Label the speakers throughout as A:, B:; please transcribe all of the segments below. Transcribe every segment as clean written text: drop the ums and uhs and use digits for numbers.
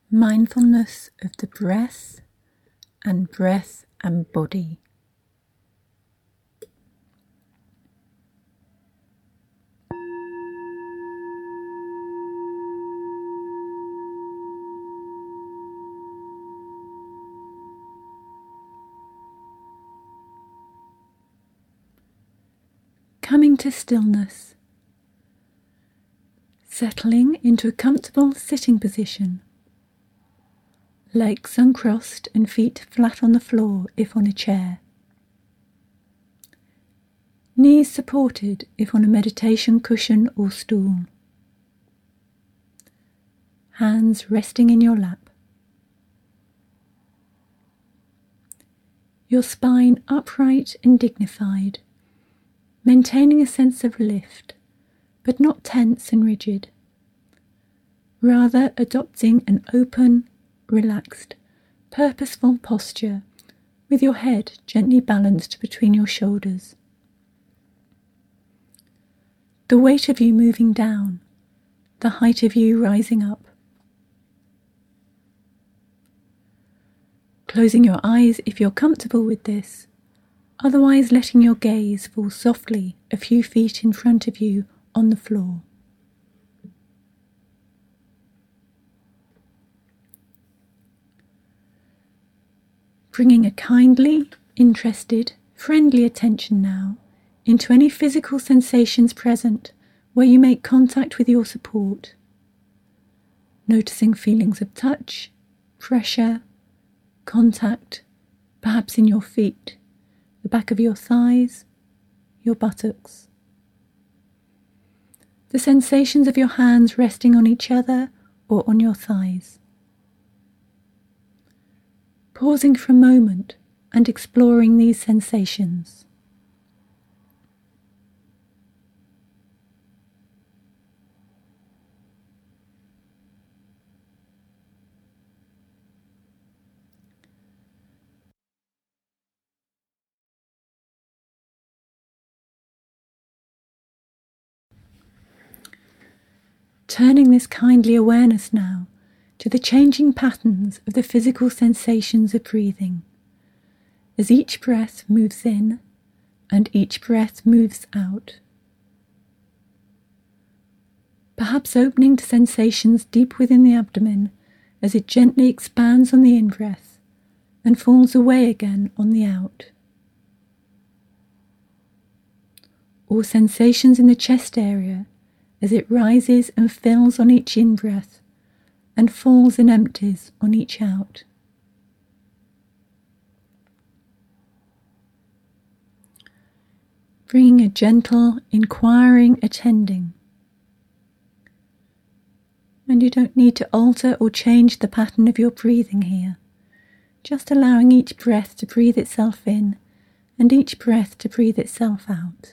A: Mindfulness of the breath and body. Coming to stillness, settling into a comfortable sitting position, legs uncrossed and feet flat on the floor if on a chair, knees supported if on a meditation cushion or stool, hands resting in your lap, your spine upright and dignified, maintaining a sense of lift, but not tense and rigid, rather adopting an open, relaxed, purposeful posture with your head gently balanced between your shoulders. The weight of you moving down, the height of you rising up. Closing your eyes if you're comfortable with this, otherwise letting your gaze fall softly a few feet in front of you on the floor. Bringing a kindly, interested, friendly attention now into any physical sensations present where you make contact with your support. Noticing feelings of touch, pressure, contact, perhaps in your feet, the back of your thighs, your buttocks. The sensations of your hands resting on each other or on your thighs. Pausing for a moment and exploring these sensations. Turning this kindly awareness now to the changing patterns of the physical sensations of breathing, as each breath moves in and each breath moves out. Perhaps opening to sensations deep within the abdomen as it gently expands on the in-breath and falls away again on the out. Or sensations in the chest area as it rises and fills on each in-breath and falls and empties on each out. Bringing a gentle, inquiring attending. And you don't need to alter or change the pattern of your breathing here, just allowing each breath to breathe itself in and each breath to breathe itself out.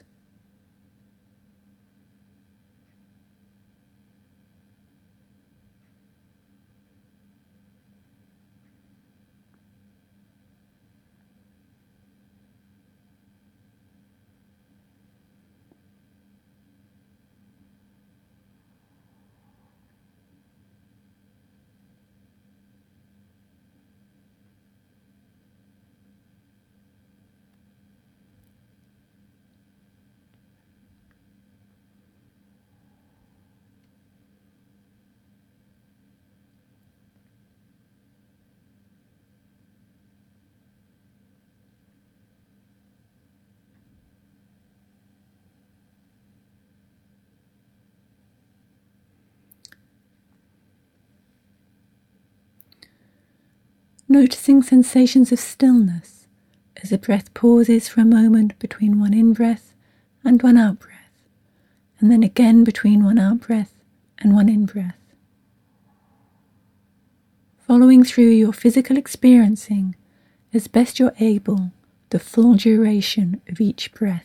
A: Noticing sensations of stillness as the breath pauses for a moment between one in-breath and one out-breath, and then again between one out-breath and one in-breath. Following through your physical experiencing as best you're able the full duration of each breath.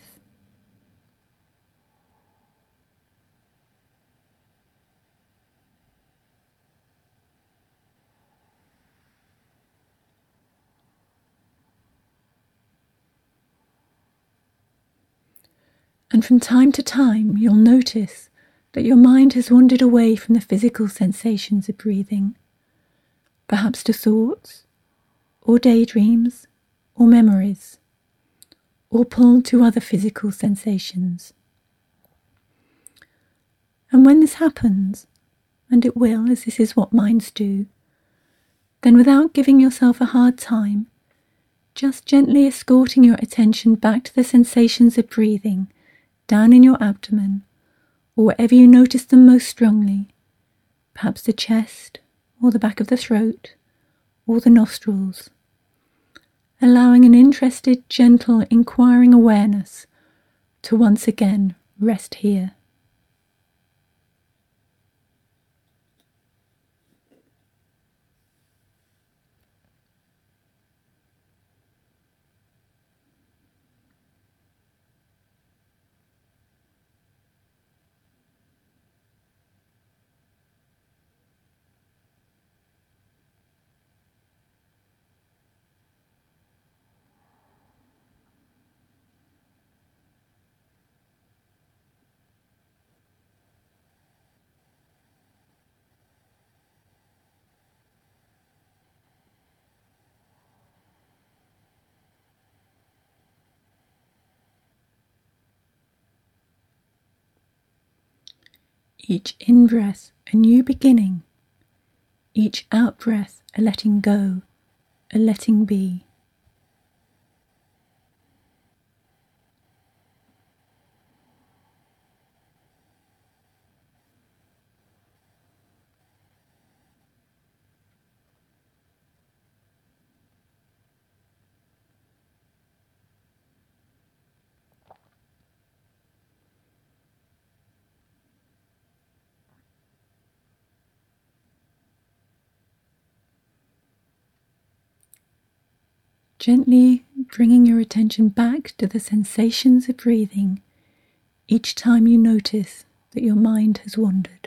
A: And from time to time, you'll notice that your mind has wandered away from the physical sensations of breathing, perhaps to thoughts, or daydreams, or memories, or pulled to other physical sensations. And when this happens, and it will, as this is what minds do, then without giving yourself a hard time, just gently escorting your attention back to the sensations of breathing down in your abdomen, or wherever you notice them most strongly, perhaps the chest, or the back of the throat, or the nostrils, allowing an interested, gentle, inquiring awareness to once again rest here. Each in-breath a new beginning, each out-breath a letting go, a letting be. Gently bringing your attention back to the sensations of breathing each time you notice that your mind has wandered.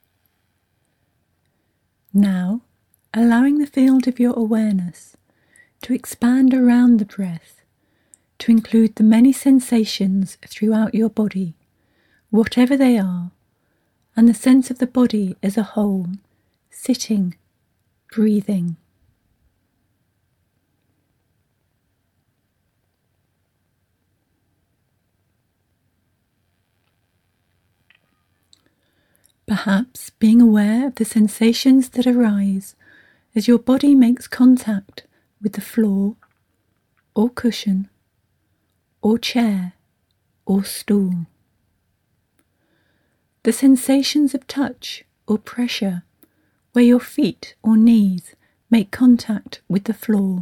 A: Now, allowing the field of your awareness to expand around the breath, to include the many sensations throughout your body, whatever they are, and the sense of the body as a whole, sitting, breathing. Perhaps being aware of the sensations that arise as your body makes contact with the floor, or cushion, or chair, or stool. The sensations of touch or pressure where your feet or knees make contact with the floor.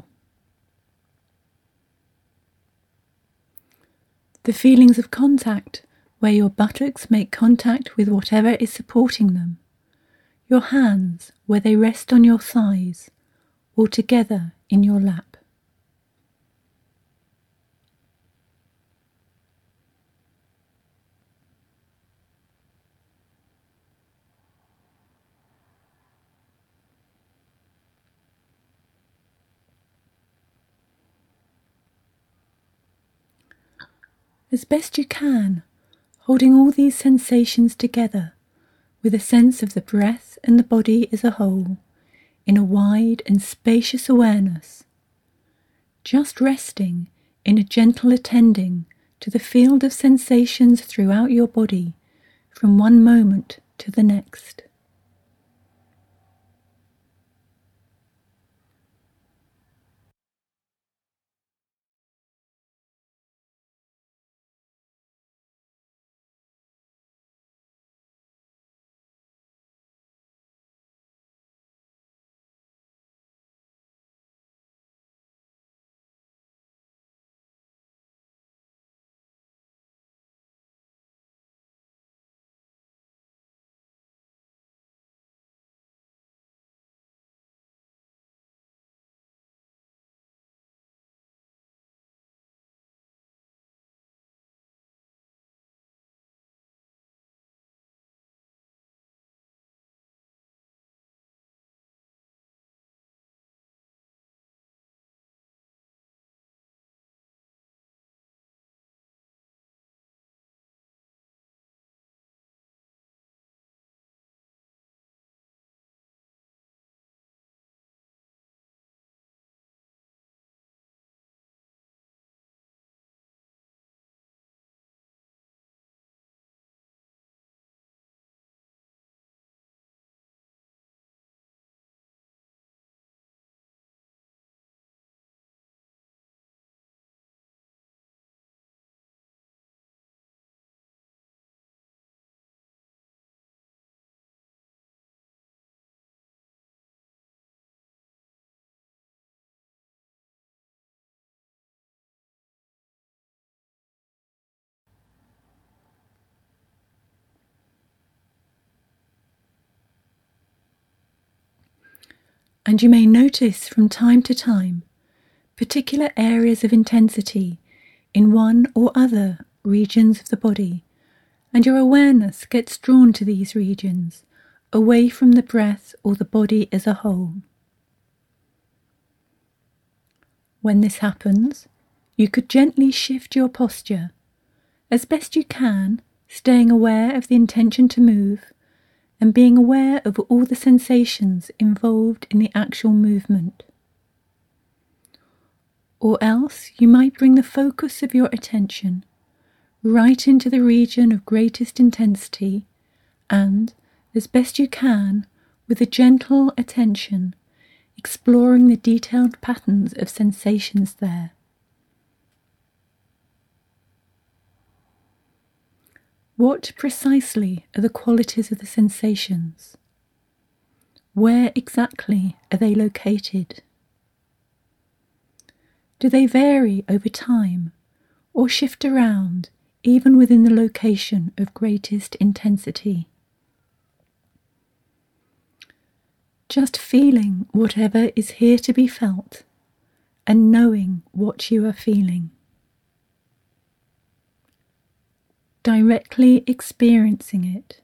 A: The feelings of contact where your buttocks make contact with whatever is supporting them, your hands where they rest on your thighs or together in your lap. As best you can, holding all these sensations together with a sense of the breath and the body as a whole, in a wide and spacious awareness, just resting in a gentle attending to the field of sensations throughout your body from one moment to the next. And you may notice from time to time particular areas of intensity in one or other regions of the body, and your awareness gets drawn to these regions, away from the breath or the body as a whole. When this happens, you could gently shift your posture, as best you can, staying aware of the intention to move, and being aware of all the sensations involved in the actual movement. Or else you might bring the focus of your attention right into the region of greatest intensity and, as best you can, with a gentle attention, exploring the detailed patterns of sensations there. What precisely are the qualities of the sensations? Where exactly are they located? Do they vary over time or shift around even within the location of greatest intensity? Just feeling whatever is here to be felt and knowing what you are feeling. Directly experiencing it.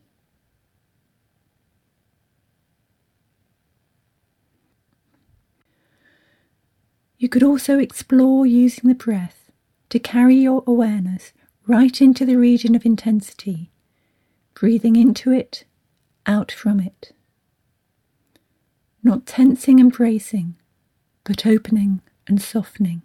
A: You could also explore using the breath to carry your awareness right into the region of intensity, breathing into it, out from it. Not tensing and bracing, but opening and softening.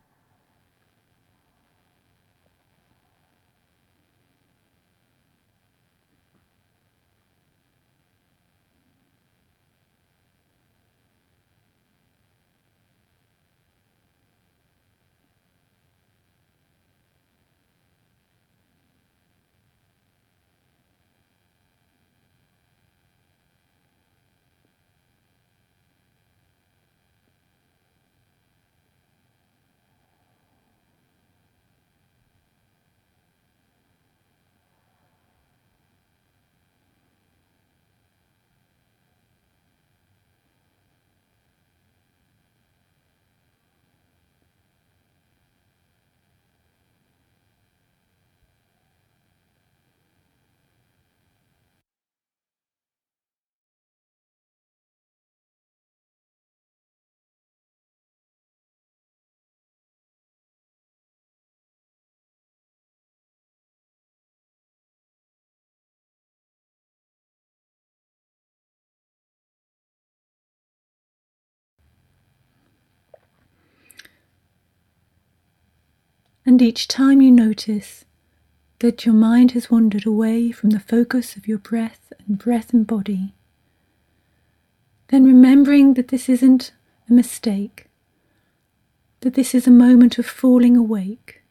A: And each time you notice that your mind has wandered away from the focus of your breath and body, then remembering that this isn't a mistake, that this is a moment of falling awake,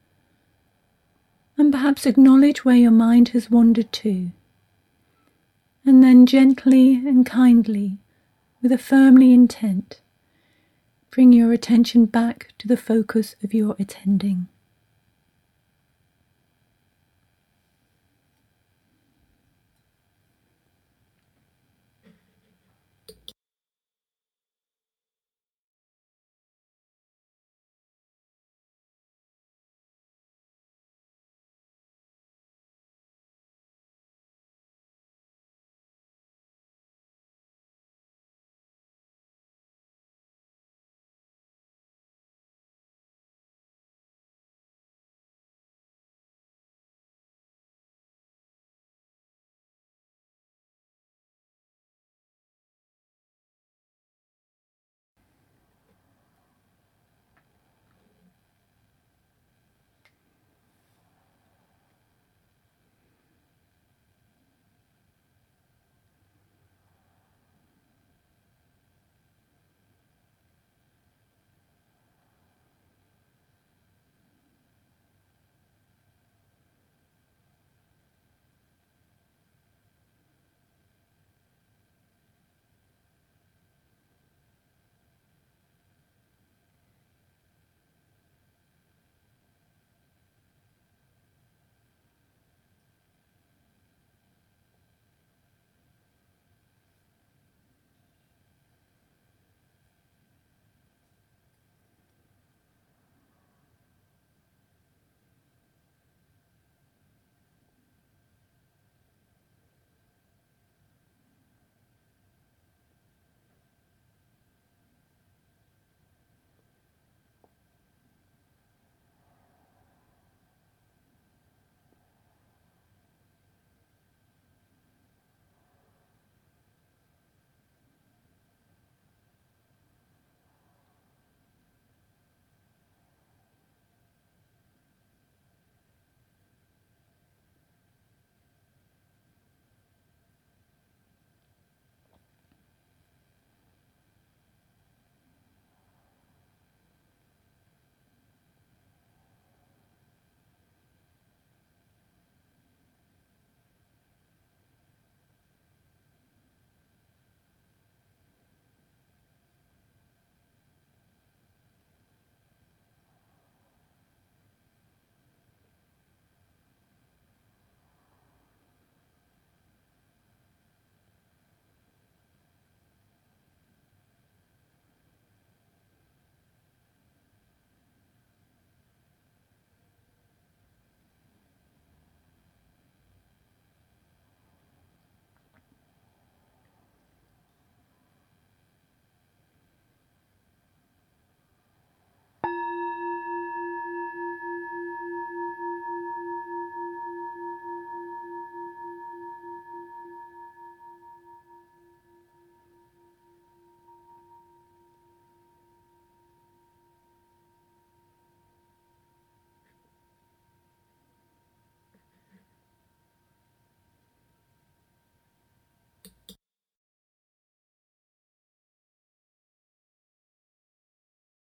A: and perhaps acknowledge where your mind has wandered to, and then gently and kindly, with a firmly intent, bring your attention back to the focus of your attending.